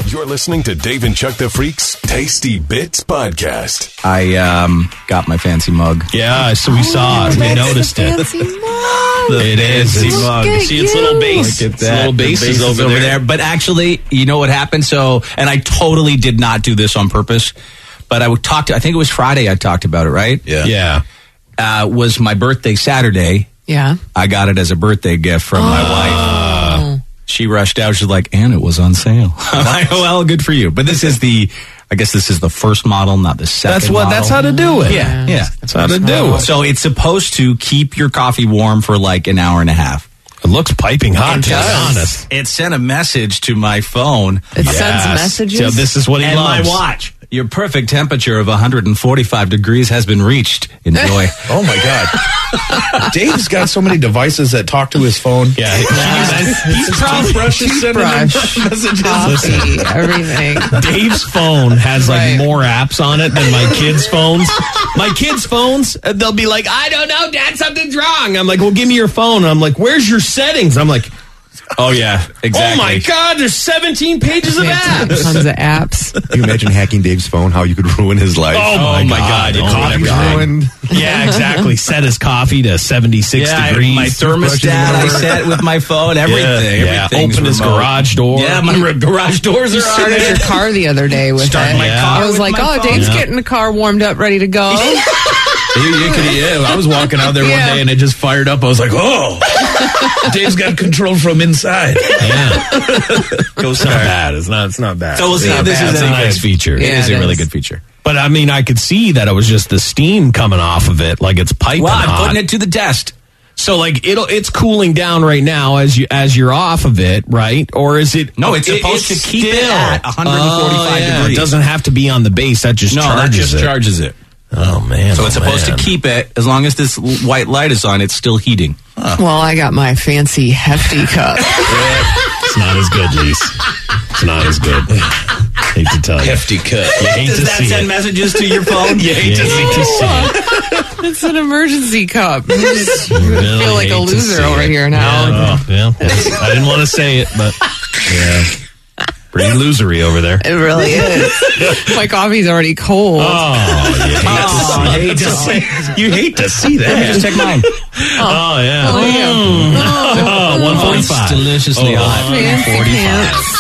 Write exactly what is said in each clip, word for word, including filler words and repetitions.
You're listening to Dave and Chuck the Freak's Tasty Bits Podcast. I um, got my fancy mug. Yeah, so we saw it. We noticed it. It is. It's mug. See, it's little base. Look at It's that. little The base base is over, over there. there. But actually, you know what happened? So, and I totally did not do this on purpose. But I talked. I think it was Friday. I talked about it, right? Yeah. Yeah. Uh, was my birthday Saturday. Yeah. I got it as a birthday gift from my wife. She rushed out. She's like, and it was on sale. I'm like, well, good for you. But this is the, I guess this is the first model, not the second That's what. model. That's how to do it. Yeah, yeah. That's how to do it. So it's supposed to keep your coffee warm for like an hour and a half. It looks piping hot, It to be does. honest. It sent a message to my phone. It Yes. sends messages. So this is what he and loves. my watch. Your perfect temperature of one hundred forty-five degrees has been reached. Enjoy. Oh my God. Dave's got so many devices that talk to his phone. Yeah, he- he's probably Brushes sending him messages. Coffee, everything. Dave's phone has like Right. more apps on it than my kids' phones. My kids' phones, uh, they'll be like, I don't know, Dad, something's wrong. I'm like, well, give me your phone. I'm like, where's your settings? I'm like, Oh, yeah, exactly. oh my God, there's seventeen pages of apps. Tons of apps. Can you imagine hacking Dave's phone, how you could ruin his life? Oh my, God. Your Oh my coffee's God. ruined. Yeah, exactly. Set his coffee to seventy-six Yeah, degrees. my thermostat I set with my phone, everything. Yeah, Everything's open his remote. garage door. Yeah, my re- garage doors You are started started. your car the other day with Started it. my Yeah. car I was with like, my oh, phone. Dave's Yeah. getting the car warmed up, ready to go. You, you could, yeah, I was walking out there Yeah. one day and it just fired up. I was like, oh, Dave's got control from inside. Yeah. It's not bad. It's not, it's not bad. So we'll see It's if this not is bad. any It's a nice good. feature. It Yeah, is it a really is. good feature. But I mean, I could see that it was just the steam coming off of it, like it's piping Well, I'm hot. putting it to the test. So like it'll it's cooling down right now as you as you're off of it, right? Or is it? No, it's it- supposed to keep it still- at one hundred forty-five Oh, yeah. degrees. It doesn't have to be on the base. That just No, that charges just it. charges it. Oh man! So oh, it's supposed man. to keep it as long as this l- white light is on. It's still heating. Well, I got my fancy hefty cup. It's not as good, Lise. It's not as good. Hate to tell you. Hefty cut. You hate Does to that see send it. messages to your phone? You hate to see it. It's an emergency cup. I just Really feel like a hate to loser see over it. here now. Yeah, oh, yeah. I didn't want to say it, but yeah, pretty losery over there. It really is. My coffee's already cold. Oh, you hate Oh, I hate to see. You hate to see Let me just that. take mine. Oh, yeah. Oh, yeah. Oh, one It's forty-five. deliciously hot. Fancy pants.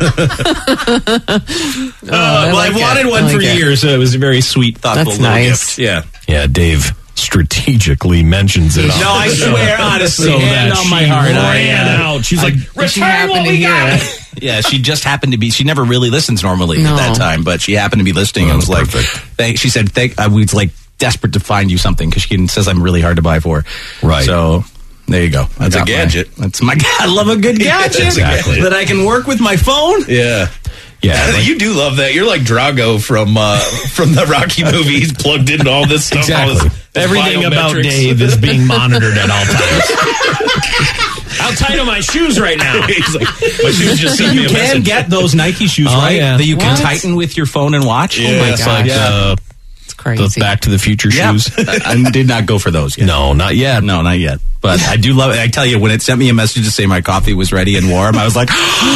Uh, well, like I've it. wanted one I for like it. years, so it was a very sweet, thoughtful That's little nice. gift. Yeah. Yeah, Dave strategically mentions it. on No, I the show. swear, honestly, So hand that on my she heart, I, ran uh, out. She's like, Did she return happen what to we hear got. it? Yeah, she just happened to be. She never really listens normally No. at that time, but she happened to be listening and was like, thank, she said, thank, I was like desperate to find you something because she says I'm really hard to buy for. Right. So there you go. That's I a got my- gadget. that's my, I love a good gadget. Exactly. That I can work with my phone. Yeah. Yeah, like- you do love that. You're like Drago from uh, from the Rocky movie. He's plugged into all this stuff. All Exactly. this, this Everything about biometrics. Dave is being monitored at all times. How tight are my shoes right now? He's like, my shoes just sent me You a can message. get those Nike shoes, Oh, right? yeah. That you can What? tighten with your phone and watch. Yeah. Oh my It's gosh. like the, It's the crazy. Back to the Future Yeah. shoes. I I did not go for those yet. No, not yet. No, not yet. But I do love it. I tell you, when it sent me a message to say my coffee was ready and warm, I was like,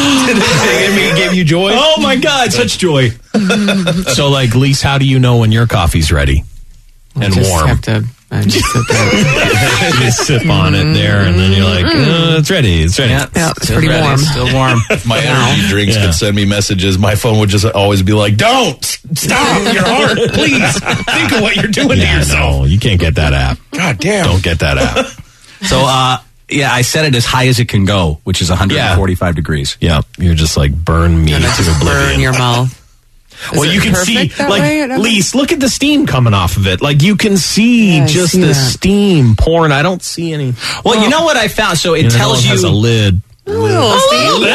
It gave you joy. oh my God, such joy. So, like, Lise, how do you know when your coffee's ready I and just warm? have to. I just sit there. You just sip on it there, and then you're like, uh, it's ready. It's ready. Yeah, it's still pretty ready, warm. Still warm. My energy drinks Yeah. could send me messages. My phone would just always be like, "Don't stop your heart, please. Think of what you're doing to Yeah, yourself." no, you can't get that app. God damn. Don't get that app. So, uh, yeah, I set it as high as it can go, which is one hundred forty-five degrees. Yeah, you're just like, burn me to Burn oblivion. your mouth. Is Well, it you can see, perfect that like, way? I don't- Lise, look at the steam coming off of it. Like, you can see Yeah, I just see the that. steam pouring. I don't see any. Well, you know what I found? So it You know, tells it has you. a lid. Little steam.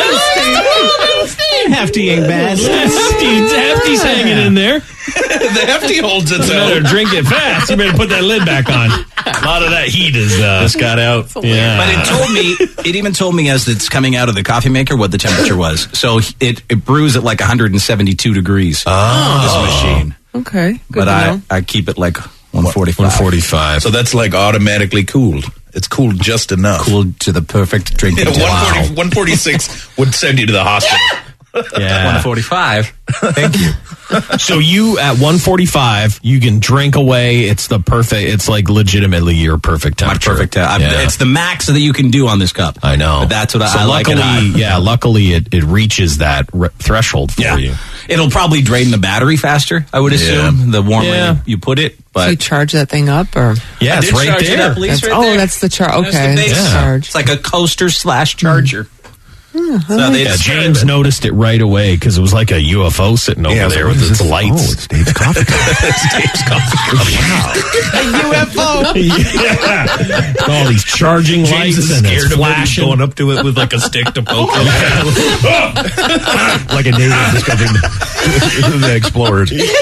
Hefty ain't bad. Steve's Hefty's hanging in there. The hefty holds its You better own. drink it fast. You better put that lid back on. A lot of that heat is uh, just got out. Yeah. But it told me, it even told me as it's coming out of the coffee maker what the temperature was. So it, it brews at like one hundred seventy-two degrees. Oh. This machine. Okay. Good But to I, know. I keep it like one forty-five. one forty-five. So that's like automatically cooled. It's cooled just enough. Cooled to the perfect drinking Yeah, temperature. one forty, one forty-six would send you to the hospital. Yeah. one forty-five. Thank you. So you at one forty-five, you can drink away. It's the perfect. It's like legitimately your perfect My temperature. perfect. Uh, Yeah. It's the max that you can do on this cup. I know. But that's what so I like. luckily, it on. yeah, luckily it, it reaches that re- threshold for Yeah. you. It'll probably drain the battery faster, I would assume, the warmer Yeah. you, you put it. Do you But charge that thing up or? Yeah, I it's did right charge it there. up, Lisa, That's, right oh, there. that's the charge. There's the Okay, base. that's Yeah. charge. It's like a coaster slash charger. So they Yeah, describe James it. noticed it right away because it was like a U F O sitting over Yeah, I was there like, with what is its this? lights. Oh, it's Dave's coffee cup. Dave's coffee cup. U F O. Yeah. All these charging lights and it's flashing. going up to it with like a stick to poke it. Like a native discovering the explorer.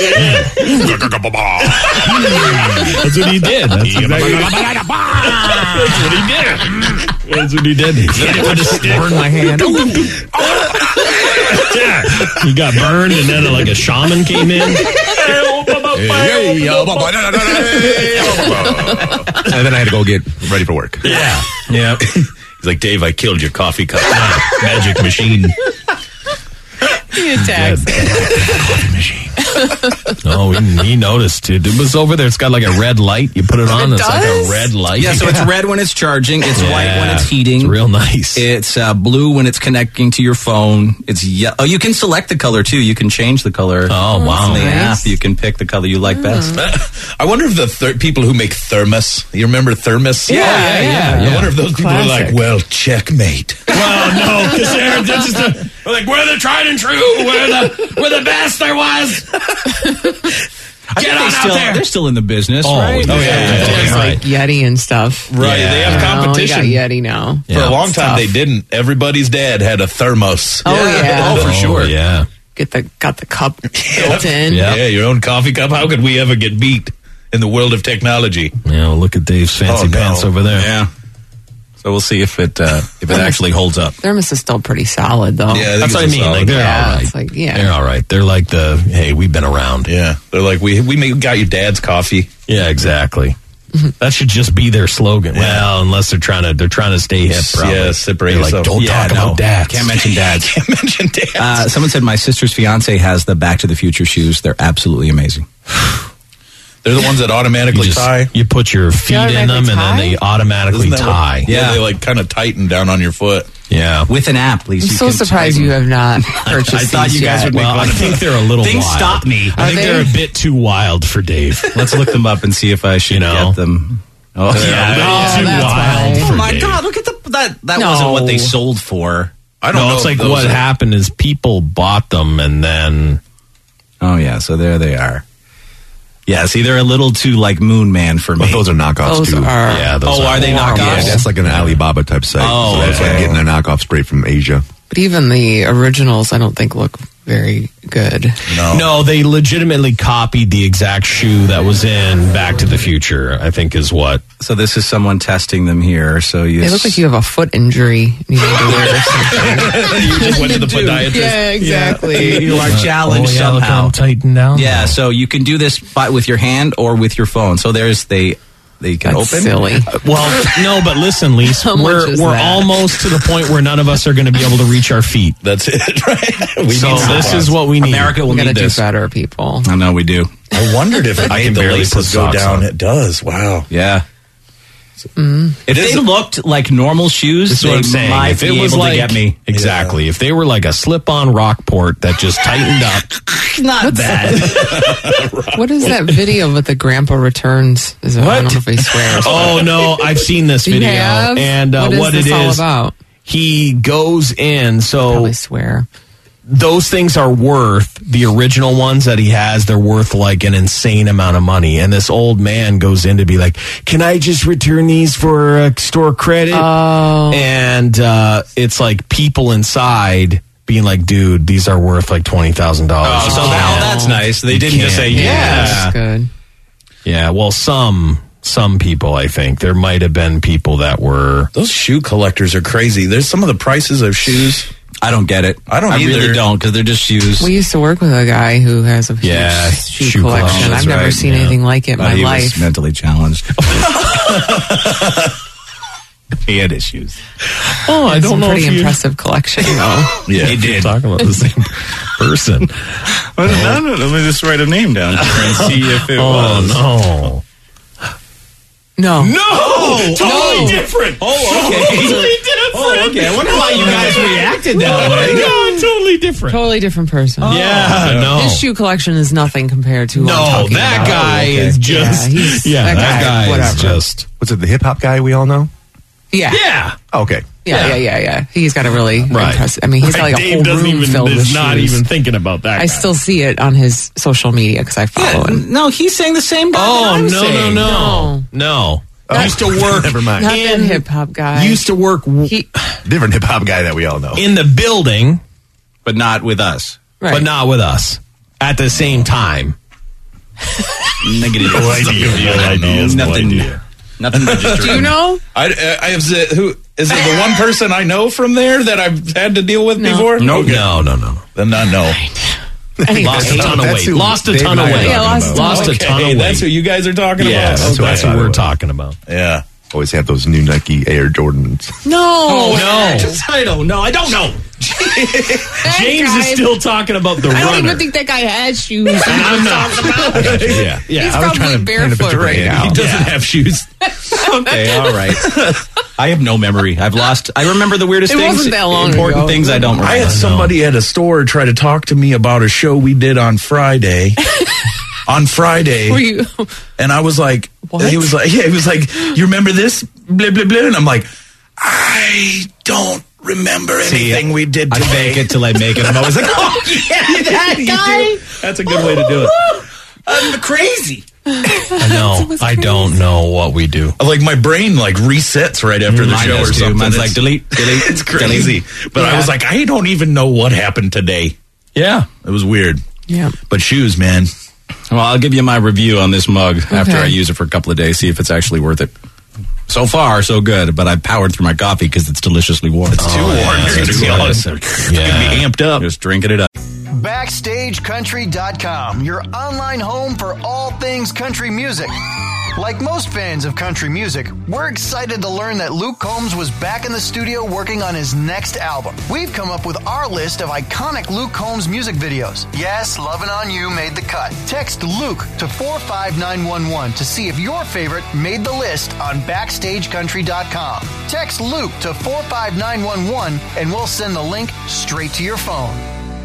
That's what he did. That's exactly That's what he did. That's what he did. He hit it with a stick. Burn my hand. Yeah. He got burned, and then like a shaman came in. And then I had to go get ready for work. Yeah, yeah. He's like, Dave, I killed your coffee cup. Magic machine. He attacks. Oh, he, he noticed it. It was over there. It's got like a red light. You put it on, It it's like a does? red light. Yeah, so it's red when it's charging. It's white when Yeah. it's heating. It's real nice. It's uh, blue when it's connecting to your phone. It's ye- oh, you can select the color too. You can change the color. Oh, wow. On the Nice. app, you can pick the color you like best. I wonder if the thir- people who make thermos, you remember thermos? Yeah, yeah, yeah, I yeah. wonder if those people are Classic. like, well, checkmate. Well, no, because they're, they're just a, like we're the tried and true. We're the we're the best there was. I Get think on they out still, there. They're still in the business, Oh, right? oh, yeah, yeah, There's yeah. like Yeti and stuff. Right, they have Yeah. competition. Oh, we got Yeti now. For a long time, they didn't. Everybody's dad had a thermos. Oh yeah. Oh, for sure. Yeah. Get the got the cup built in. Yeah. Yeah, your own coffee cup. How could we ever get beat in the world of technology? Yeah, well, look at Dave's fancy Oh, no. pants over there. Yeah. So we'll see if it uh, if it actually holds up. Thermos is still pretty solid though. Yeah, That's what I it's a mean. solid- Like they're Yeah, all right. it's like, yeah. They're all right. They're like the hey, we've been around. Yeah, they're like we we made, got your dad's coffee. Yeah, exactly. That should just be their slogan. Yeah. Well, unless they're trying to they're trying to stay hip. Probably. Yeah, separate They're like, yourself. don't Yeah, talk no. about dads. Can't mention dads. Can't mention dads. Uh, someone said my sister's fiance has the Back to the Future shoes. They're absolutely amazing. They're the ones that You, automatically just, tie. you put your feet in them, automatically and then tie? they automatically Isn't that what- tie. yeah, Yeah. they like kind of tighten down on your foot. Yeah. With an app, Lisa. I'm you so can surprised tighten- you have not purchased I thought these you guys yet. would make Well, fun I of think them. they're a little Things wild. stop me. I think Are they're they? a bit too wild for Dave. Let's look them up and see if I should You know. get them. Oh, Yeah, yeah. they're too that's wild why. for Oh my Dave. God! Look at the that. That No. wasn't what they sold for. I don't No, know. it's if like those what are- happened is people bought them and then Oh yeah, so there they are. Yeah, see, they're a little too like Moon Man for me. But those are knockoffs Those too. are. yeah, those Oh, are they horrible. knockoffs? Yeah, that's like an Alibaba type site. Oh, so that's okay. like getting a knockoff straight from Asia. But even the originals, I don't think look very good. No. No, they legitimately copied the exact shoe that was in Back to the Future, I think is what. So this is someone testing them here. So you. They look like you have a foot injury. You need to wear something. You just went to the podiatrist. Yeah, exactly. You are challenged Oh, yeah, look, somehow. I'm tightened down. Yeah, so you can do this by, with your hand or with your phone. So there's they they can That's open. silly. Well, no, but listen, Lise, How much we're is we're that? almost to the point where none of us are going to be able to reach our feet. That's it, right? We So need this socks. is what we need. America will We gotta need do this. better, people. I know we do. I wondered if it I made can the barely laces put go socks down. on. It does. Wow. Yeah. Mm. If It is they a- looked like normal shoes, This is they what I'm saying. might If it be was able like to get me. exactly, if they were like a slip-on Rockport that just tightened up, Not bad. What is that video with the grandpa returns? Is it, I don't know if he swears. oh no, I've seen this You video, have? and uh, What is what this it all is, about? he goes in. So Probably swear. those things are worth the original ones that he has. They're worth like an insane amount of money. And this old man goes in to be like, "Can I just return these for uh, store credit?" Oh. And uh, it's like people inside being like, "Dude, these are worth like twenty thousand dollars." Oh, so now that's nice. They didn't just say can't. Yeah, yeah. that's good. Yeah, well, some some people, I think there might have been people that were. Those shoe collectors are crazy. There's some of the prices of shoes. I don't get it. I don't I either. really don't because they're just shoes. We used to work with a guy who has a huge Yeah, shoe, shoe collection. collection, I've that's never right, seen yeah. anything like it in But my he life. was mentally challenged. He had issues. Oh, I It's don't a know pretty if you impressive collection, though. Yeah, He did. talking about the same person. Well, no, no, let me just write a name down here and see if it Oh, was. no. No. No! Totally No. different! Oh, okay. Totally different. Oh, okay. I wonder why you guys reacted that way. No, totally different. Totally different person. Yeah, no. His shoe collection is nothing compared to who I'm No, talking that about. guy okay. is just. Yeah, he's- Yeah, that that, guy, guy, is whatever. just. What's it, the hip hop guy we all know? Yeah. Yeah. Yeah. Oh, okay. Yeah, yeah, yeah, yeah. He's got a really Right. impressive. I mean, he's got Right, like a Dave whole doesn't room even, filled with is not shoes. even thinking about that. I guy. still see it on his social media because I follow him. No, he's saying the same guy. Oh, that I'm no, no, saying. no. No. Oh, Used to work. Never mind. Not that in- hip hop guy. Used to work w- He, Different hip hop guy that we all know. in the building, But not with us. right. but not with us at the same time. Negative. No idea. No ideas. No Nothing. idea. Nothing registered. Do you know? I, I have the, who is it? The one person I know from there that I've had to deal with No. before? No, Okay. no, no, no. Then I know. Anyway. Lost a ton of That's weight. who Lost a Dave ton and of I are weight. Yeah, lost a ton Lost of a Okay, ton of weight. that's who you guys are talking Yeah, about. that's, who I that's who thought it we're was. talking about. Yeah. Always have those new Nike Air Jordans. No. No, I don't know. I don't know. That James guy- is still talking about the I don't runner. even think that guy has shoes. and I'm not. yeah, yeah. He's I was trying probably to paint a barefoot picture for right Andy. now. He doesn't have shoes. Okay, all right. I have no memory. I've lost. I remember the weirdest It things. wasn't that long Important ago. things I don't remember. I had somebody at a store try to talk to me about a show we did on Friday. on Friday. Were you? And I was like, What? he was like, yeah, he was like, you remember this? Blah, blah, blah. And I'm like, I don't remember See, anything we did I today. fake it till I make it. I'm always like, oh, yeah, that guy. That's a good way to do it. I'm crazy. I know. was I don't know what we do. Like my brain like resets right after the Mine show does or too. something. Mine's It's- like delete, delete. It's crazy. But I Yeah. was like, I don't even know what happened today. Yeah. It was weird. Yeah. But shoes, man. Well, I'll give you my review on this mug after Okay. I use it for a couple of days, see if it's actually worth it. So far, so good, but I powered through my coffee because it's deliciously warm. It's too warm. You're it's gonna be all- awesome. It's Yeah. gonna be amped up. Just drinking it up. Backstage Country dot com, your online home for all things country music. Like most fans of country music, we're excited to learn that Luke Combs was back in the studio working on his next album. We've come up with our list of iconic Luke Combs music videos. Yes, Lovin' On You made the cut. Text Luke to four five nine one one to see if your favorite made the list on Backstage Country dot com. Text Luke to four five nine one one and we'll send the link straight to your phone.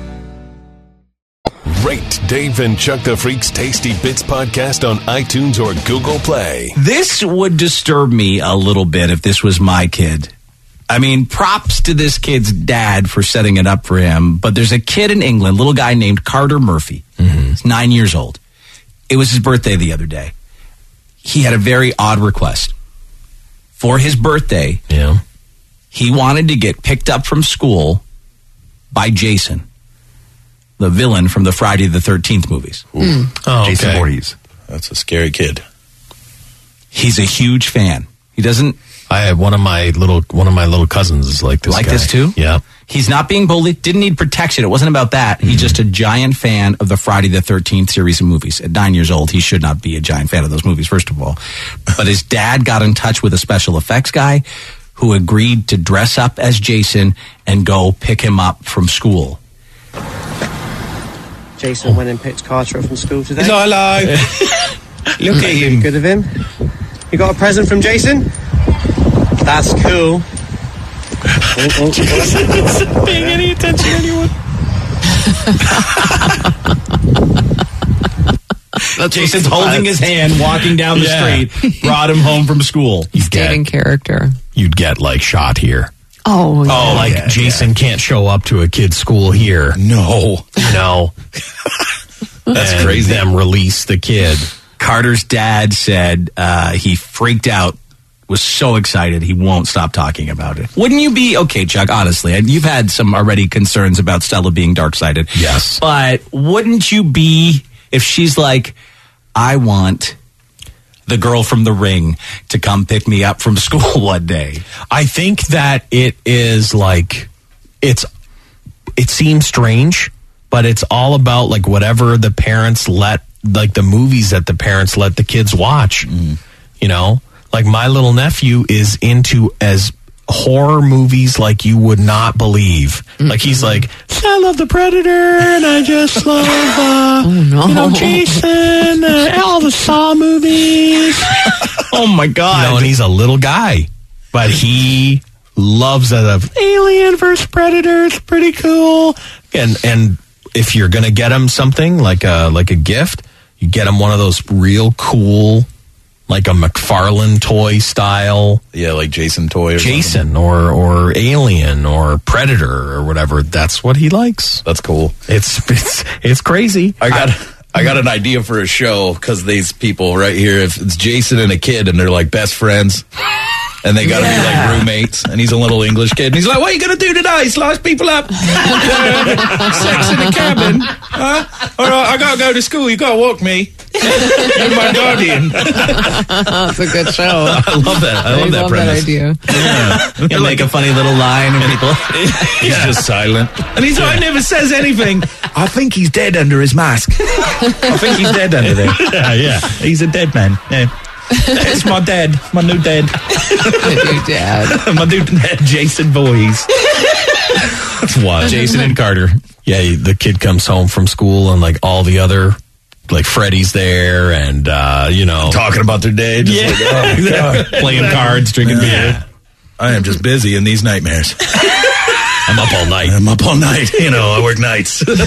Rate Dave and Chuck the Freak's Tasty Bits podcast on iTunes or Google Play. This would disturb me a little bit if this was my kid. I mean, props to this kid's dad for setting it up for him, but there's a kid in England, little guy named Carter Murphy. He's nine years old. It was his birthday the other day. He had a very odd request. For his birthday, Yeah. he wanted to get picked up from school by Jason, the villain from the Friday the thirteenth movies. Oh, Jason okay. Voorhees. That's a scary kid. He's a huge fan. He doesn't I have one of my little one of my little cousins is like this. like guy. this too? Yeah. He's not being bullied, didn't need protection. It wasn't about that. He's just a giant fan of the Friday the thirteenth series of movies. At nine years old, he should not be a giant fan of those movies, first of all. But his dad got in touch with a special effects guy who agreed to dress up as Jason and go pick him up from school. Jason went and picked Carter up from school today. Hello, hello. Look at Pretty him. good of him. You got a present from Jason? That's cool. Oh, oh, oh. Paying any attention to anyone? Jason's holding his hand, walking down the Yeah. street, brought him home from school. You'd Stayed in get, character. you'd get like shot here. Oh, yeah. Oh, like yeah, Jason can't show up to a kid's school here. No. You know, That's and crazy. Them release the kid. Carter's dad said uh, he freaked out, was so excited he won't stop talking about it. Wouldn't you be, okay, Chuck, honestly, and you've had some already concerns about Stella being dark-sided. Yes. But wouldn't you be if she's like, I want the girl from The Ring to come pick me up from school one day? I think that it is like it's it seems strange, but it's all about like whatever the parents let like the movies that the parents let the kids watch. You know? Like, my little nephew is into as horror movies like you would not believe. Mm-hmm. Like, he's like, I love The Predator, and I just love, uh, oh, no. you know, Jason, uh, all the Saw movies. Oh, my God. You know, and he's a little guy, but he loves that of Alien versus Predator. It's pretty cool. And and if you're going to get him something, like a, like a gift, you get him one of those real cool, like a McFarlane toy style. Yeah, like Jason toy or Jason something. or or Alien or Predator or whatever. That's what he likes. That's cool. It's it's it's crazy. I got I, I got an idea for a show because these people right here, if it's Jason and a kid and they're like best friends and they got to yeah. be like roommates and he's a little English kid and he's like, what are you going to do today? Slice people up? uh, sex in the cabin? Huh? All right, I got to go to school. You got to walk me. You're my guardian. That's a good show. I love that. I love I that love premise. that idea. Yeah. He'll make a funny little line and people. He's yeah. just silent. And he's like, never says anything. I think he's dead under his mask. I think he's dead under there. Yeah, yeah. He's a dead man. Yeah. It's my dad. My new dad. My new dad. My new dad, Jason Voorhees. That's wild. Jason and Carter. Yeah, the kid comes home from school and like all the other, like Freddy's there and, uh, you know. Talking about their day. Just yeah. like, oh, God. Playing cards, drinking yeah. beer. I am just busy in these nightmares. I'm up all night. I'm up all night. You know, I work nights. All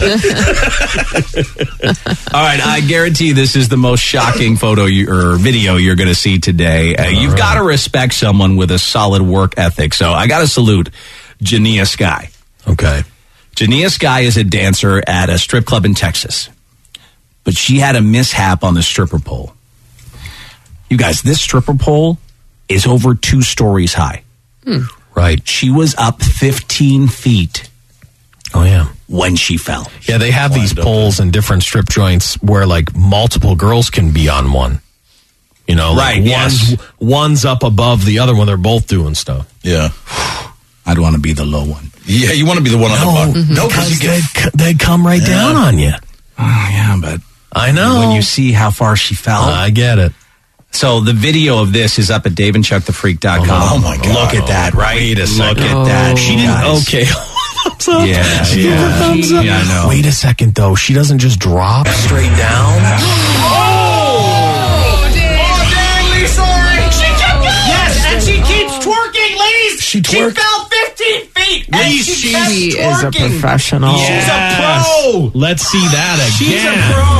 right, I guarantee this is the most shocking photo you, or video you're going to see today. Uh, you've right. got to respect someone with a solid work ethic. So I got to salute Jania Sky. Okay. Jania Sky is a dancer at a strip club in Texas, but she had a mishap on the stripper pole. You guys, this stripper pole is over two stories high. Hmm. Right. She was up fifteen feet. Oh, yeah. When she fell. Yeah, they have these poles in different strip joints where, like, multiple girls can be on one. You know, like right, yes. one's, one's up above the other one. They're both doing stuff. Yeah. I'd want to be the low one. Yeah, you want to be the one on no, the bottom. Mm-hmm. No, because they'd, they'd come right yeah. down on you. Oh, yeah, but I know. When you see how far she fell. Uh, I get it. So the video of this is up at dave and chuck the freak dot com. Oh, my God. Look at that, right? Wait a second. Look at that. She didn't, guys. okay. Thumbs up. Yeah, she yeah. gave a thumbs up. Yeah, I know. Wait a second, though. She doesn't just drop straight down. Oh, dang, sorry. She kept going. Yes, and she keeps twerking, ladies. She twerked. She fell fifteen feet. And Ladies, she, she She is a professional. Yes. She's a pro. Let's see that again. She's a pro.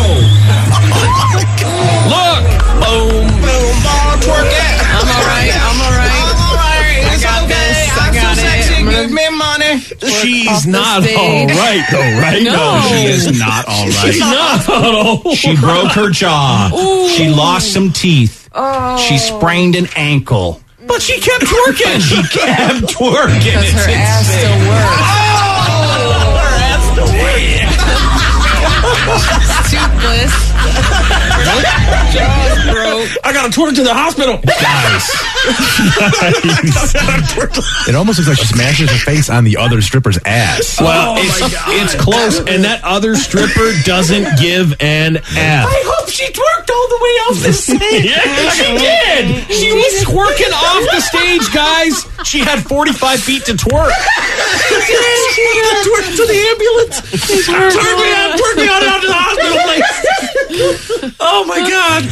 Look. Boom, boom, ball, twerk it. I'm all right. I'm all right. I'm all right. I It's got okay. this. I I'm got so it. sexy. I'm Give gonna- me money. She's the not stage. all right, though, right? No. She is not all right. She's not all She broke her jaw. Ooh. She lost some teeth. Oh. She sprained an ankle. But she kept twerking. She kept twerking. Because It's her ass insane. still works. Oh, her ass still works. Toothless. Jaws broke. I got to twerk to the hospital. Guys. It almost looks like she smashes her face on the other stripper's ass. Well, Oh, it's, my God. it's close, and that other stripper doesn't give an F. I hope she twerked all the way off the stage. Yeah, she did. She was twerking off the stage, guys. She had forty-five feet to twerk. Twerk to the ambulance. Twerk me out. Twerk me out, out to the hospital, please. Oh, my God.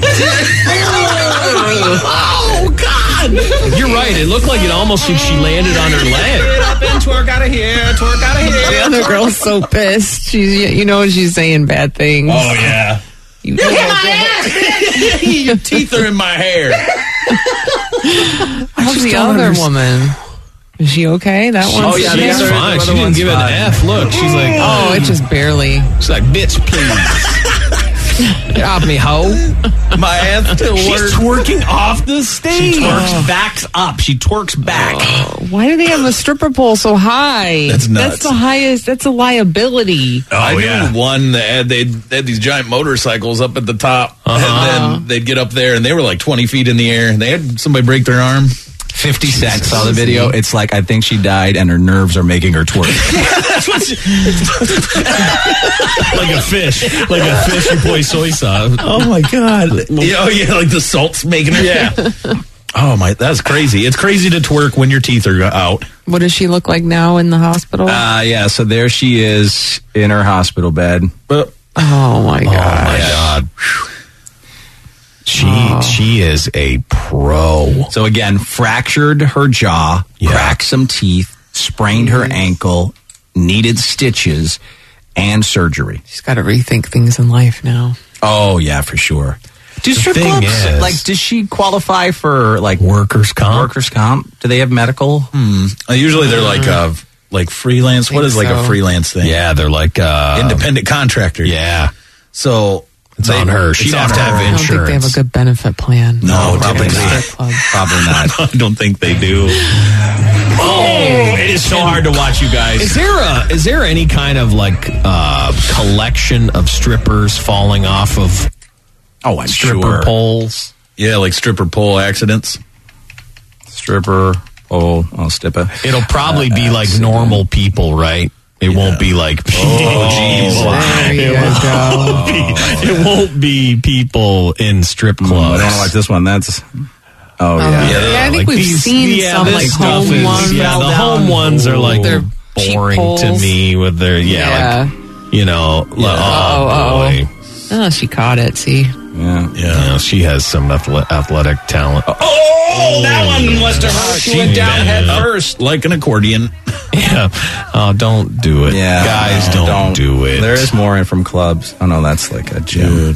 Oh, God. You're right. It looked like it almost like she landed on her leg. Get up and twerk out of here. Twerk out of here. The other girl's so pissed. She's, you know, she's saying bad things. Oh, yeah. You Look at my ass. Your teeth are in my hair. How's the don't other understand. woman? Is she okay? That one? Oh, yeah, She's the other- fine. the She other didn't one's give fine. an F. Look, she's like, Oh, it just barely. she's like, bitch, please. Get off me, hoe. My ass still She's works. twerking off the stage. She twerks backs up. She twerks back. Why do they have a stripper pole so high? That's nuts. That's the highest. That's a liability. Oh, I yeah. knew one that had, they'd, they had these giant motorcycles up at the top, Uh-huh. and then they'd get up there, and they were like twenty feet in the air. They had somebody break their arm. fifty Cent saw the video. It's like, I think she died and her nerves are making her twerk. Like a fish. Like a fish you play soy sauce. Oh my God! Yeah, oh yeah, like the salt's making her. Yeah. Oh my, that's crazy. It's crazy to twerk when your teeth are out. What does she look like now in the hospital? Uh, yeah, so there she is in her hospital bed. But oh my god! Oh my god! She Oh. she is a pro. So again, fractured her jaw, Yeah. cracked some teeth, sprained her ankle, needed stitches, and surgery. She's got to rethink things in life now. Oh yeah, for sure. Do strip thing clubs, is- like, does she qualify for like Workers' comp. workers' comp? Do they have medical? uh, usually they're like uh, like freelance. What think is like a so. freelance thing? Yeah, they're like uh, Independent contractor. Yeah, So it's they- on her. it's She'd on have to her. have I don't think they have a insurance. good benefit plan. No, for probably the not. strip club. Probably not. I don't think they do. Oh, it is so hard to watch, you guys. Is there a is there any kind of like uh, collection of strippers falling off of Oh, I'm stripper sure. poles? Yeah, like stripper pole accidents. Stripper. Oh, I'll stip it. It'll probably be like normal people, right? It won't be like Oh, geez. There you go. it won't be people in strip Oh, I clubs. don't want to watch this one. That's. Oh yeah. Yeah, Yeah, I think Like we've these- seen yeah, some this like stuff home is- ones. Yeah, the down. home ones are like They're cheap boring to poles. me with their yeah, Yeah. like you know. Oh, Uh-oh, boy. Oh, she caught it. See, Yeah. Yeah, she has some athle- athletic talent. Oh, that one must have hurt. She went down head first, like an accordion. Yeah. Oh, don't do it. Yeah, Guys, no, don't, do it. There is more in from clubs. Oh no, that's like a gym.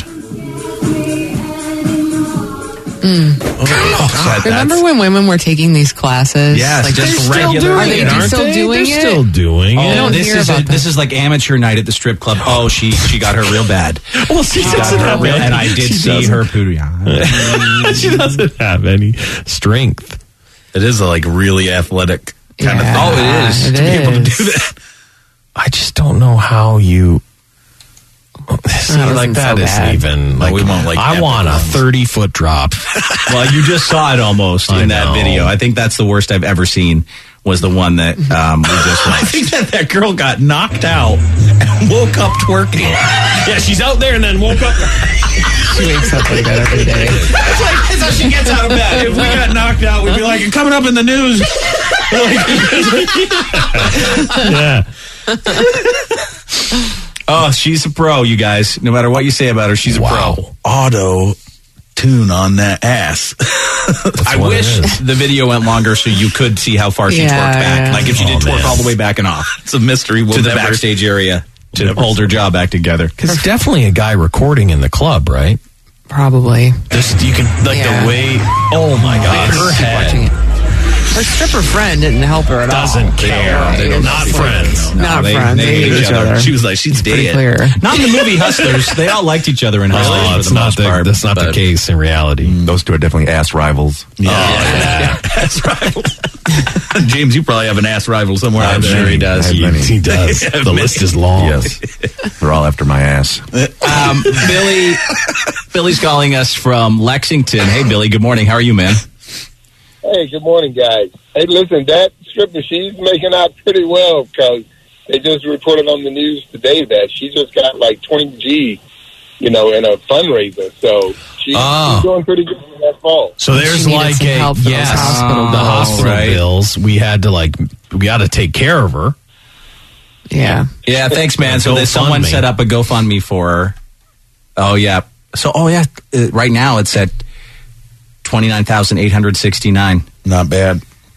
Oh, remember when women were taking these classes? Yes, like, just they're regular- Still, are they aren't still they? doing They're it? still doing I it. don't this hear is about a, this is like amateur night at the strip club. Oh, she she got her real bad. Well, she She got doesn't her have real, any- and I did she see doesn't- her pooty. she doesn't have any strength. It is a like really athletic kind Yeah, of thing. Oh, it is, It to be able to is. do that. I just don't know how you. See, That like wasn't that so isn't bad. even like we won't, like, I epic want a ones. thirty foot drop. Well, you just saw it almost I in that know. video. I think that's the worst I've ever seen. Was the one that um, we just I watched. think that that girl got knocked out and woke up twerking. Yeah, she's out there and then woke up. She wakes up like that every day. That's like that's how she gets out of bed. If we got knocked out, we'd be like, coming up in the news. Yeah. Oh, she's a pro, you guys. No matter what you say about her, she's a Wow. pro. Auto tune on that ass. I what it wish is. the video went longer so you could see how far she Yeah, twerked back. yeah. Like if she did Oh, twerk man. all the way back and off It's a mystery. We'll to the never, backstage area to never hold her jaw back together. There's definitely a guy recording in the club, right? Probably. Just you can like Yeah. the way. Oh my god, her Keep watching head it. Her stripper friend didn't help her at all. doesn't care. They don't Not see friends. Not they- friends. they They, hate hate each each other. other. She was like, she's Pretty dead. clear. Not in the movie Hustlers. They all liked each other in Hustlers Oh, for it's the not most the, part. that's not the But- case in reality. Those two are definitely ass rivals. Yeah. Ass rival. James, you probably have an ass rival somewhere out I'm there. sure he does. He, many. he does. I have The many. list is long. Yes. They're all after my ass. Um, Billy, Billy's calling us from Lexington. Hey, Billy. Good morning. How are you, man? Hey, good morning, guys. Hey, listen, that stripper, she's making out pretty well because they just reported on the news today that she just got like twenty G, you know, in a fundraiser. So she's, Oh. she's doing pretty good in that fall. So there's She needed like some a help for those yes, hospital the bills. hospital Right. bills. We had to like we got to take care of her. Yeah. Yeah, thanks, man. So there's someone GoFundMe. set up a GoFundMe for her. Oh, yeah. So, oh, yeah. Uh, right now it's at twenty-nine thousand eight hundred sixty-nine. Not bad.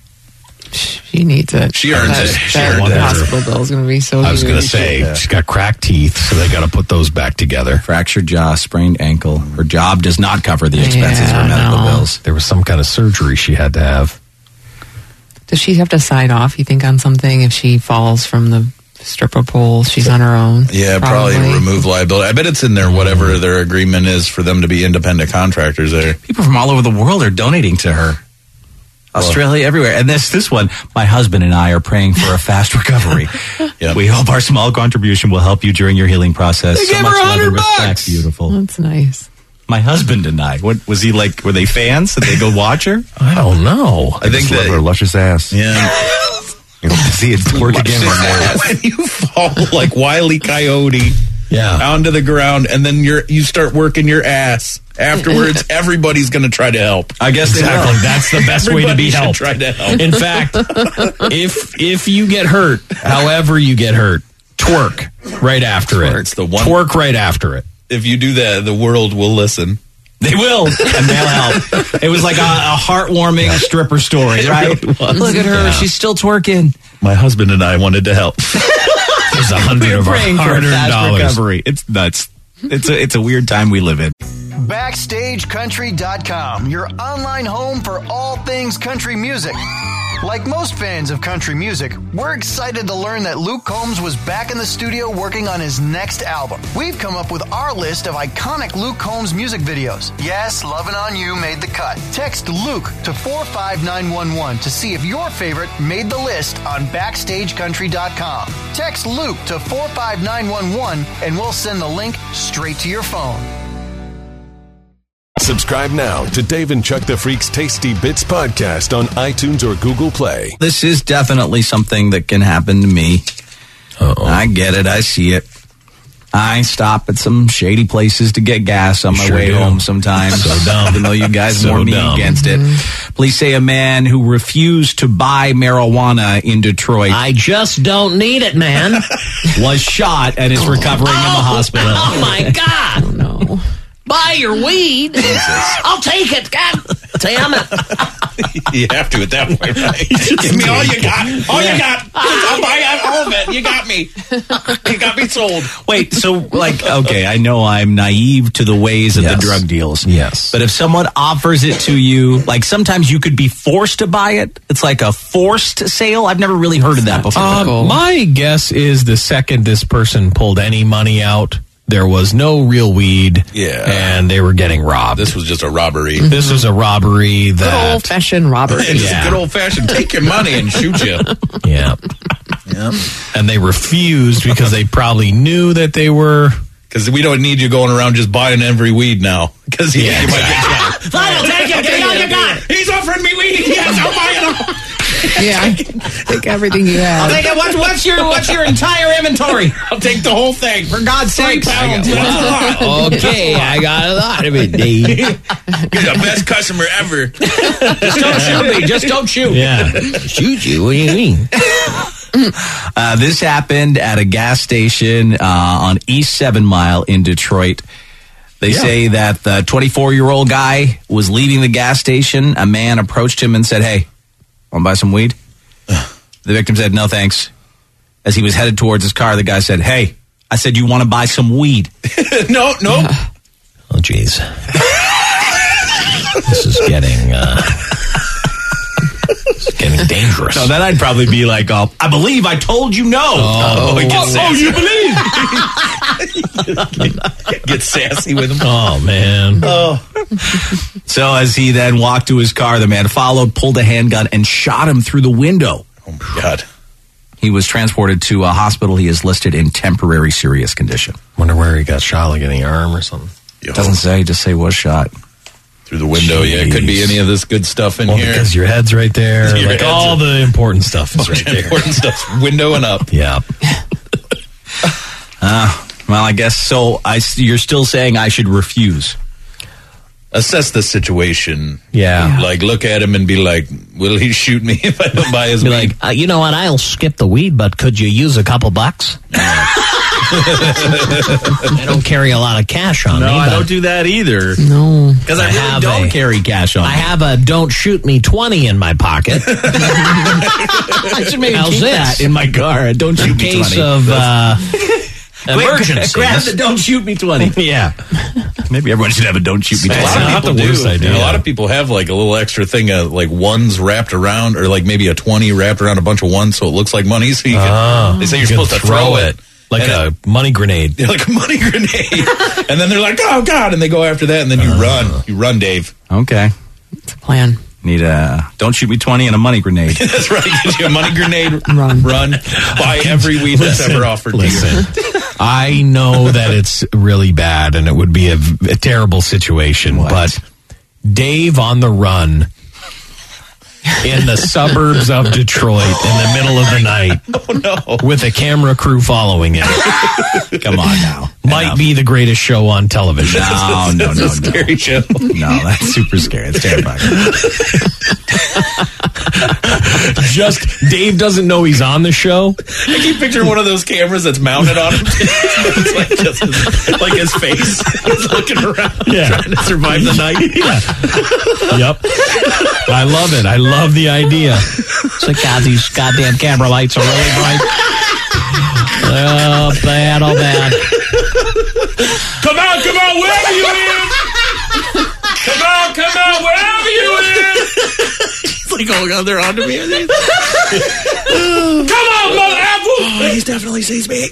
She needs it. She earns that, it. She That earned it. hospital bill is going to be so I was huge. going to say she's got cracked teeth, so they got to put those back together. Fractured jaw, sprained ankle. Her job does not cover the expenses Yeah, for medical no. bills. There was some kind of surgery she had to have. Does she have to sign off, you think, on something if she falls from the stripper pole? She's on her own. Yeah, probably. remove liability. I bet it's in there, whatever their agreement is for them to be independent contractors there. People from all over the world are donating to her. Australia, everywhere. And this this one, my husband and I are praying for a fast recovery. Yep. We hope our small contribution will help you during your healing process. They so gave much her love and one hundred respect. bucks. Beautiful. That's nice. My husband and I. What was he like? Were they fans? Did they go watch her? I don't know. I think Just love her that. luscious ass. Yeah. You know, to see it work again one more. When you fall like Wile E. Coyote Yeah. onto the ground, and then you're you start working your ass. Afterwards, everybody's going to try to help. I guess they Exactly. will. That's the best way to Everybody be should helped. try to help. In fact, if if you get hurt, however you get hurt, twerk right after it. It's the one- Twerk right after it. If you do that, the world will listen. They will, and they'll help. It was like a, a heartwarming stripper story, right? really was. Look at her; Yeah. she's still twerking. My husband and I wanted to help. There's a hundred of our Praying for a hard-earned fast dollars. recovery. It's nuts. It's a it's a weird time we live in. Backstage Country dot com, your online home for all things country music. Like most fans of country music, we're excited to learn that Luke Combs was back in the studio working on his next album. We've come up with our list of iconic Luke Combs music videos. Yes, Lovin' On You made the cut. Text Luke to four five nine one one to see if your favorite made the list on Backstage Country dot com. Text Luke to four five nine one one and we'll send the link straight to your phone. Subscribe now to Dave and Chuck the Freak's Tasty Bits podcast on iTunes or Google Play. This is definitely something that can happen to me. Uh-oh. I get it. I see it. I stop at some shady places to get gas on my Sure way do. home sometimes. So dumb. Even though you guys So warn me dumb. against it. Police say a man who refused to buy marijuana in Detroit I just don't need it, man. was shot and is recovering in the hospital. Oh, my God. Oh, no. Buy your weed. I'll take it. God damn it. You have to at that point, right? Give me all you got. All you got. I'll buy all of it. You got me. You got me sold. Wait, so, like, okay, I know I'm naive to the ways of Yes. the drug deals. Yes. But if someone offers it to you, like, sometimes you could be forced to buy it. It's like a forced sale. I've never really heard of that before. Um, my guess is the second this person pulled any money out, there was no real weed. Yeah. And they were getting robbed. This was just a robbery. This was a robbery Good that. old fashioned robbery. It's Yeah. a good old fashioned take your money and shoot you. Yeah. Yeah. And they refused because they probably knew that they were. Because we don't need you going around just buying every weed now. Because you, Yeah. you might get shot. Fine, I'll take it. Give me all you got. He's offering me weed. Yes, I'll buy it all. Yeah. Take everything you I'll have. take it. What's, what's your what's your entire inventory? I'll take the whole thing. For God's sake! Pounds. What's a lot? Okay, I got a lot of it, Dave. You're the best customer ever. Just don't shoot me. Just don't shoot. Yeah. Shoot you? What do you mean? Uh, this happened at a gas station uh, on East Seven Mile in Detroit. They Yeah. say that the twenty-four-year-old guy was leaving the gas station. A man approached him and said, "Hey, want to buy some weed?" The victim said, "No, thanks." As he was headed towards his car, the guy said, "Hey, I said you want to buy some weed." no, no. Oh, jeez. This is getting, uh, this is getting dangerous. So then I'd probably be like, "Oh, I believe I told you no." Oh, it gets oh, sassy. you believe? Get sassy with him. Oh, man. So as he then walked to his car, the man followed, pulled a handgun, and shot him through the window. Oh, my God. He was transported to a hospital. He is listed in temporary serious condition. Wonder where he got shot, like in the arm or something. Yo, Doesn't say, just say was shot. through the window. Yeah, it could be any of this good stuff in Well, here. because your head's right there. Your Like head's all are- the important stuff is right there. Important stuff. Window and up. Yeah. Uh, well, I guess so. I, you're still saying I should refuse. Assess the situation. Yeah. Like, look at him and be like, will he shoot me if I don't buy his Be weed? like, uh, you know what? I'll skip the weed, but could you use a couple bucks? I don't carry a lot of cash on No, me. I but don't do that either. No. Because I, I really have don't a- carry cash on I me. have a don't shoot me twenty in my pocket. I should maybe How's keep this? that in my car. Don't shoot In me case twenty. of uh, Quick, emergencies. grab the don't shoot me twenty. Yeah. Maybe everyone should have a don't shoot me A twenty. lot of not people the do. worst idea. And a lot of people have like a little extra thing of like ones wrapped around, or like maybe a twenty wrapped around a bunch of ones, so it looks like money. So you can, Oh, they say you're you can supposed to throw it like And a money grenade. Yeah, like a money grenade. And then they're like, oh, God. And they go after that, and then you run. You run, Dave. Okay. It's a plan. Need a don't shoot me twenty and a money grenade. That's right. Get you a money grenade. Run. Run. Buy every weed that's Listen, ever offered listen. to you. I know that it's really bad and it would be a, a terrible situation, What? but Dave on the run in the suburbs of Detroit in the middle of the night. Oh, no. With a camera crew following him. Come on now. Might Enough. be the greatest show on television. No, no, no, no. Scary show. No, that's super scary. It's terrifying. Just Dave doesn't know he's on the show. I keep picturing one of those cameras that's mounted on him. It's like just his, like his face. He's looking around, Yeah. trying to survive the night. Yeah. Yep. I love it. I love the idea. It's like, God, these goddamn camera lights are really bright. Oh, bad, oh, bad. Come on, come on, wherever you is. Come on, come on, wherever you is. It's like, oh, God, they're on to me. Come on, mother apple. Oh, he definitely sees me.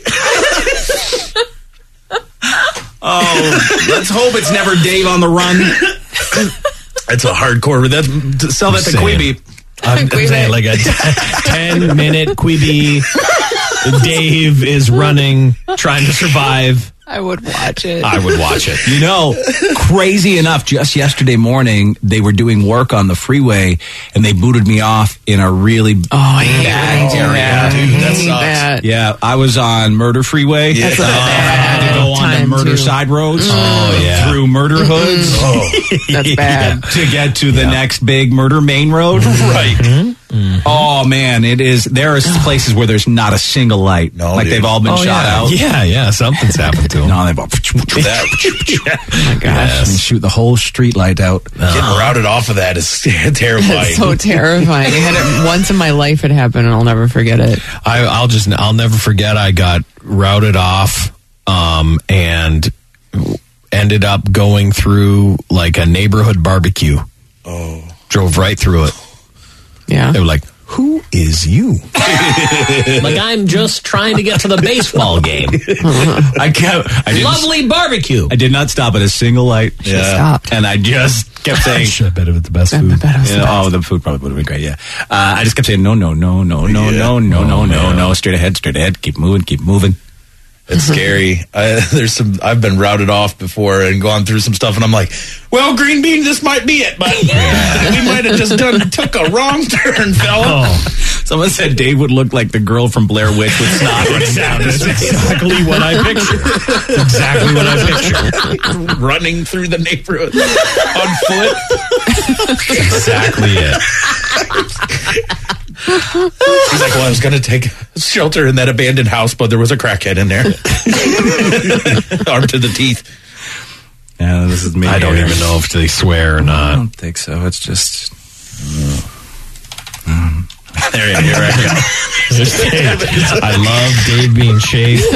Oh, let's hope it's never Dave on the run. That's a hardcore. That's sell that to Saying. Quibi. I'm, I'm saying like a ten minute Quibi. Dave is running, trying to survive. I would watch it. I would watch it. You know, crazy enough, just yesterday morning, they were doing work on the freeway, and they booted me off in a really Oh, I hate bad when they do area. that. I Dude, that hate sucks. that. Yeah, I was on Murder Freeway. Yeah. That's a Uh, I had to go on the time, murder too. side roads. Oh, yeah. Through murder hoods. Oh, That's bad. To get to the next big murder main road. right. Oh, man, it is. There are places where there's not a single light. No, like dude. they've all been Oh, shot yeah. out. Yeah, yeah, something's happened to him. No, they've all. That, Oh my gosh. And shoot the whole street light out. getting routed off of that is terrifying. It's so terrifying. I had it once in my life it happened, and I'll never forget it. I, I'll just, I'll never forget. I got routed off, um, and ended up going through like a neighborhood barbecue. Oh. Drove right through it. Yeah. They were like, "Who is you?" Like I'm just trying to get to the baseball game. I kept. I didn't, Lovely barbecue. I did not stop at a single light. Yeah. Stopped. And I just kept saying. I bet it was the best I food. bet it was the Yeah, best. oh, the food probably would have been great. Yeah, uh, I just kept saying no, no, no, no, no, Yeah. no, no, no, Oh, no, man. no. Straight ahead, straight ahead. Keep moving, keep moving. It's scary. I, there's some. I've been routed off before and gone through some stuff, and I'm like, "Well, green bean, this might be it, but we might have just done took a wrong turn, fella." Oh, Someone said Dave would look like the girl from Blair Witch with snot running down his that's face. exactly what I pictured. That's exactly what I pictured. Running through the neighborhood on foot. Exactly it. He's like, "Well, I was going to take shelter in that abandoned house, but there was a crackhead in there, armed to the teeth." Yeah, this is me. I don't here. even know if they swear or I not. don't think so. It's just. Mm. There you go. Right go. I love Dave being shaved.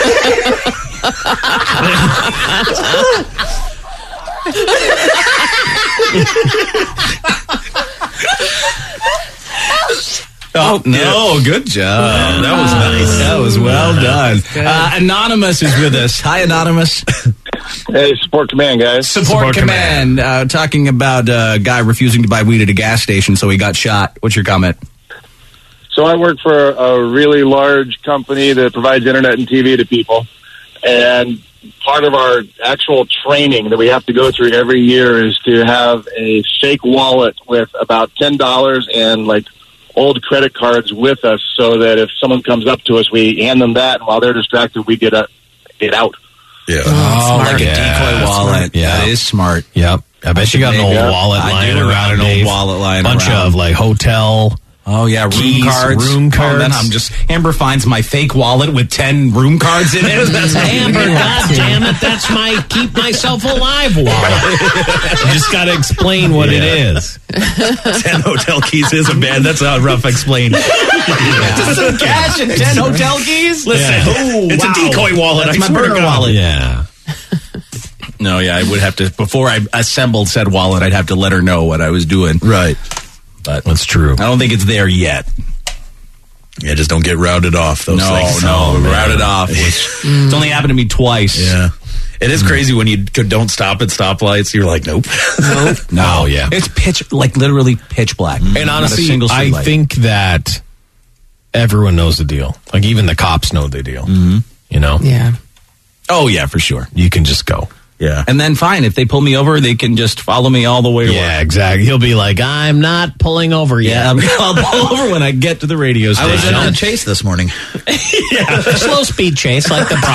Oh, no. Good job. That was nice. That was well done. Uh, Anonymous is with us. Hi, Anonymous. Hey, support command, guys. Support, Support command. Uh, talking about a guy refusing to buy weed at a gas station, so he got shot. What's your comment? So I work for a really large company that provides internet and T V to people. And part of our actual training that we have to go through every year is to have a fake wallet with about ten dollars and like old credit cards with us so that if someone comes up to us, we hand them that. And while they're distracted, we get, a, get out. Yeah. Oh, smart. like a Yeah, decoy that's wallet. smart. Yeah. That is smart. Yep. I bet you got an old Yeah. wallet I lying do got around. an old Dave. wallet lying Bunch around. of like hotel. Oh, yeah, room Keys, cards. room Oh, then cards. I'm just, Amber finds my fake wallet with ten room cards in it. That's Amber, God damn it, that's my keep myself alive wallet. You just got to explain what it is. ten hotel keys is a bad. That's a rough explain. Just some cash and ten hotel keys? Listen, Yeah. oh, it's wow. a decoy wallet. That's I my swear to burner God. wallet. Yeah. No, yeah, I would have to, before I assembled said wallet, I'd have to let her know what I was doing. Right. But That's true. I don't think it's there yet. Yeah, just don't get routed off. Those No, things. no, Oh, man. routed off. Was, it's only happened to me twice. Yeah. It is crazy when you could- don't stop at stoplights. You're like, nope. No, Oh, yeah. It's pitch, like literally pitch black. And Not a honestly, single I street light. think that everyone knows the deal. Like even the cops know the deal. Mm-hmm. You know, Yeah. Oh, yeah, for sure. you can just go. Yeah. And then fine, if they pull me over, they can just follow me all the way to Yeah, work. exactly. He'll be like, I'm not pulling over yet. Yeah, I'll, I'll pull over when I get to the radio I station. was in a chase this morning. yeah. Slow speed chase like the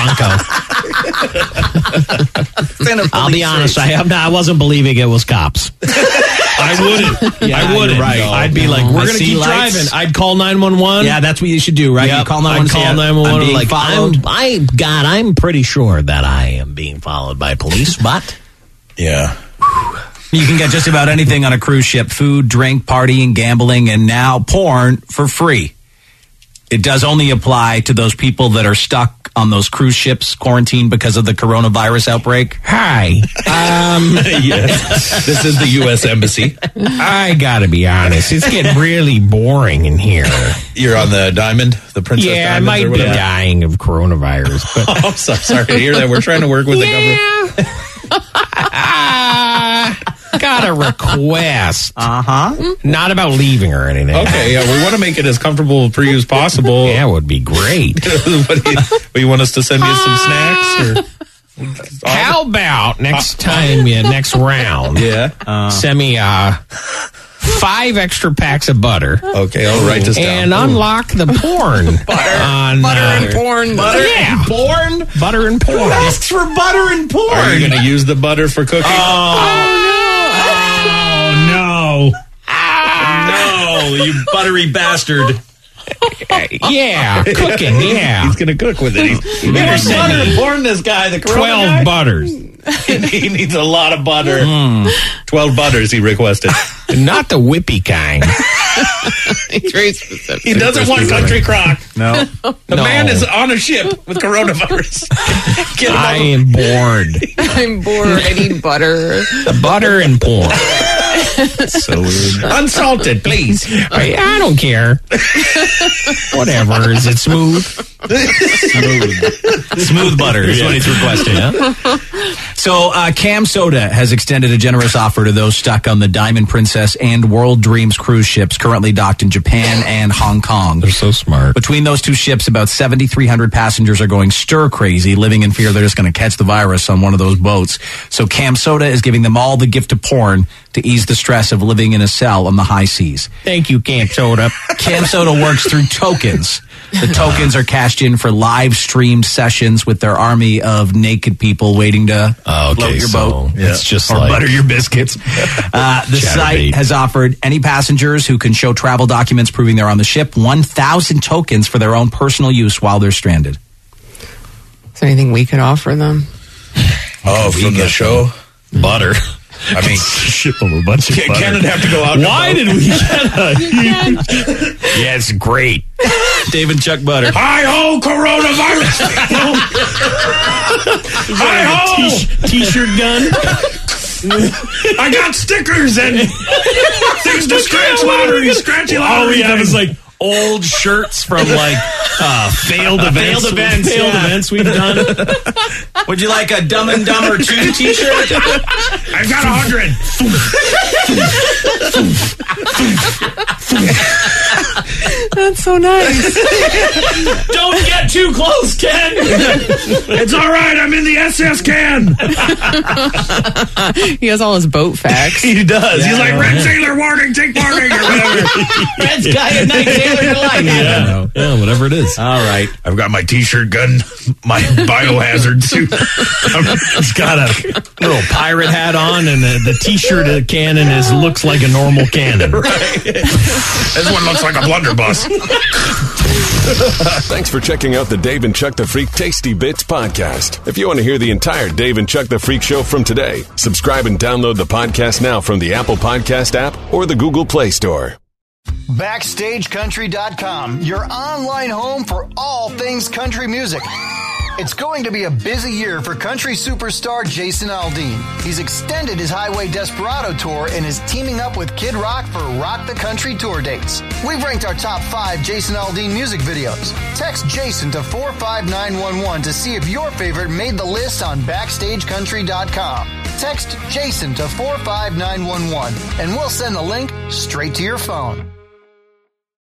Bronco. I'll be honest, I have not, I wasn't believing it was cops. I wouldn't. Yeah, I wouldn't. right. I'd be like, we're I going to see keep lights. driving. I'd call nine one one. Yeah, that's what you should do, right? Yep. You call nine one one. I'd call say, nine one one. I'm being Like, followed. I'm, I, God, I'm pretty sure that I am being followed by police, but Yeah. You can get just about anything on a cruise ship: food, drink, partying, gambling, and now porn for free. It does only apply to those people that are stuck on those cruise ships, quarantined because of the coronavirus outbreak. hi. Um, Yes. This is the U S Embassy. I got to be honest. It's getting really boring in here. You're on the Diamond, the Princess Yeah, I Diamonds might or be whatever. dying of coronavirus, but Oh, I'm so sorry to hear that. We're trying to work with the government. Ah, got a request. Uh huh. Not about leaving or anything. Okay, yeah, we want to make it as comfortable for you as possible. That would be great. what, do you, what, you want us to send you some snacks? Or? How about next time, yeah, next round, Yeah. Uh, send me uh, five extra packs of butter Okay, I'll write this down. and unlock the porn. butter, on, Butter uh, and porn. butter Yeah. and porn. Butter and porn. Asks for butter and porn. Are you going to use the butter for cooking? Oh, no. No, you buttery bastard. Yeah, cooking, yeah. He's going to cook with it. He's, You better send butter me and porn, this guy. The Corona twelve guy? butters. He needs a lot of butter. twelve butters he requested. Not the whippy kind. It's very specific. He doesn't want country crock. No. The No. man is on a ship with coronavirus. Get him I on. am bored. I'm bored. I need butter. Butter and porn. So weird. Unsalted, please. I, I don't care. Whatever. Is it smooth? Smooth. Smooth butter is what he's requesting. Yeah. So, uh, Cam Soda has extended a generous offer to those stuck on the Diamond Princess and World Dreams cruise ships currently docked in Japan and Hong Kong. They're so smart. Between those two ships, about seven thousand three hundred passengers are going stir crazy, living in fear they're just going to catch the virus on one of those boats. So Cam Soda is giving them all the gift of porn to ease the stress of living in a cell on the high seas. Thank you, Camp Soda. Cam Soda works through tokens. The tokens are cashed in for live streamed sessions with their army of naked people waiting to Oh, okay, float your so boat. it's just or like butter your biscuits. Uh, the site Chatterbait. has offered any passengers who can show travel documents proving they're on the ship one thousand tokens for their own personal use while they're stranded. Is there anything we could offer them? Oh, from the show? butter. I mean, Ship them a bunch of Ken, butter. Ken would have to go out. in a Why boat. did we get a Yeah, it's great. Dave and Chuck Butter. Hi ho, coronavirus! Hi ho! T-shirt gun. I got stickers and things to scratch lottery, scratchy lottery. All we have thing. is like old shirts from like uh, failed events. Failed events, Failed yeah. events we've done. Would you like a Dumb and Dumber two t-shirt? I've got a hundred. That's so nice. Don't get too close, Ken. It's all right. I'm in the S S can. He has all his boat facts. He does. He's like red sailor warning, take warning, or whatever. Red sky at night, sailor delight. Yeah, yeah, whatever it is. All right. I've got my t-shirt gun, my biohazard suit. He's got a little pirate hat on, and the, the T-shirt cannon is looks like a normal cannon. This one looks like a blunderbuss. Thanks for checking out the Dave and Chuck the Freak Tasty Bits podcast. If you want to hear the entire Dave and Chuck the Freak show from today, subscribe and download the podcast now from the Apple Podcast app or the Google Play Store. Backstage Country dot com, your online home for all things country music. It's going to be a busy year for country superstar Jason Aldean. He's extended his Highway Desperado tour and is teaming up with Kid Rock for Rock the Country tour dates. We've ranked our top five Jason Aldean music videos. Text Jason to four five nine one one to see if your favorite made the list on Backstage Country dot com. Text Jason to four five nine one one and we'll send the link straight to your phone.